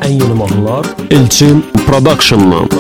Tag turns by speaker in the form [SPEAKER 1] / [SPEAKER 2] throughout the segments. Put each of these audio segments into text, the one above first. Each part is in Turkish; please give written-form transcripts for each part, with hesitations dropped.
[SPEAKER 1] En yeni mahnılar Elçin Production'dan.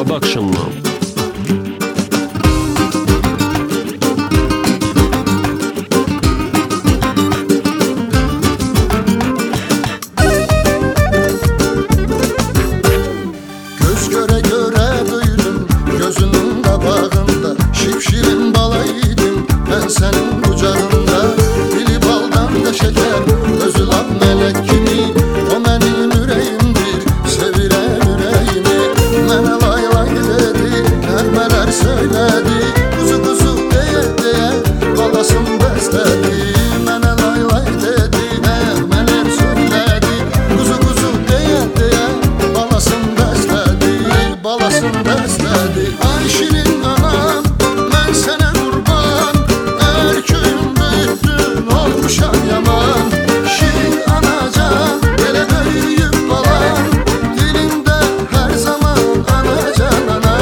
[SPEAKER 2] Göz göre göre büyüdüm, gözünün kabağında. Şipşirin balaydım ben senin kucağında. Dili baldan da şeker, gözü lan melek gibi. O benim yüreğimdir, sevilen yüreğimi. Mene lay lay dedi, nermeler söyledi. Kuzu kuzu diye diye balasın besledi. Mene lay lay dedi, nermeler söyledi. Kuzu kuzu diye diye balasın besledi. Ay şirin anam, ben sana kurban. Eğer köyüm büyüttün olmuşam yaman. Şirin anacan, hele büyüyüp balan. Dilinde her zaman anacan ana.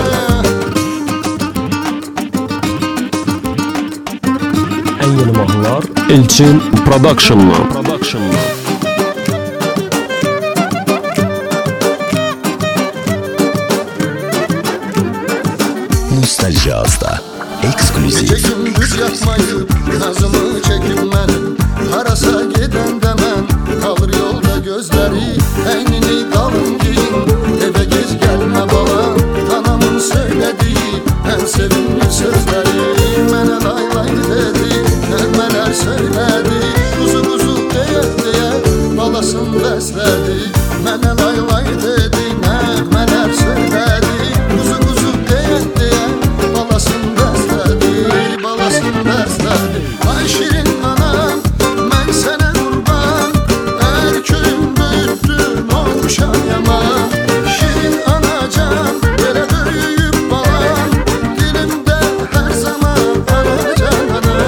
[SPEAKER 1] En yeni mahnılar Elçin Production'dan.
[SPEAKER 3] Nostalji Ağız'da eksklusif.
[SPEAKER 2] Gece gündüz yatmayıp nazımı çekip benim. Harasa giden demen kalır yolda gözleri. Eynini kalın giyin, eve geç gelme bala. Anamın söylediği en sevimli sözleri. Mene lay lay dedi, nermeler söyledi. Kuzu kuzu diye diye balasın besledi. Mene lay lay dedi, nermeler söyledi. Kuzu kuzu diye diye balasın besledi. Ay şirin anam, ben sana kurban. Eğer köyüm büyüttün olmuşam yaman. Şirin anacan, böyle büyüyüp balan. Dilimde her zaman anacan ana.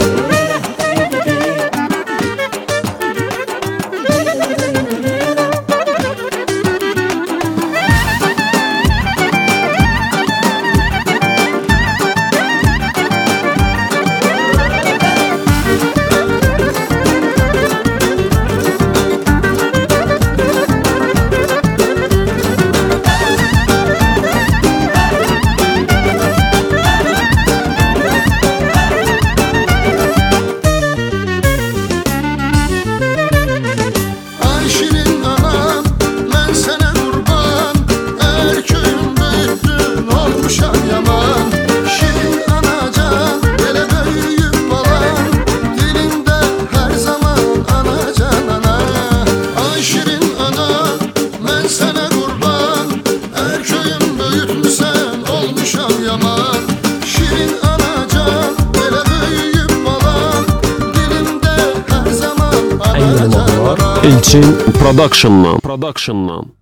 [SPEAKER 2] Ay şirin anam, ben sana kurban. Eğer köyüm büyüttün olmuşam yaman. Şirin anacan, hele büyüyüp balan. Dilinde her zaman anacan ana. Ay şirin anam, ben sana kurban. Eğer köyüm büyütmüşsen olmuşam yaman. Şirin anacan, hele büyüyüp balan. Dilimde her zaman
[SPEAKER 1] En yeni
[SPEAKER 2] anacan
[SPEAKER 1] mahnılar
[SPEAKER 2] ana.
[SPEAKER 1] Elçin Production'dan.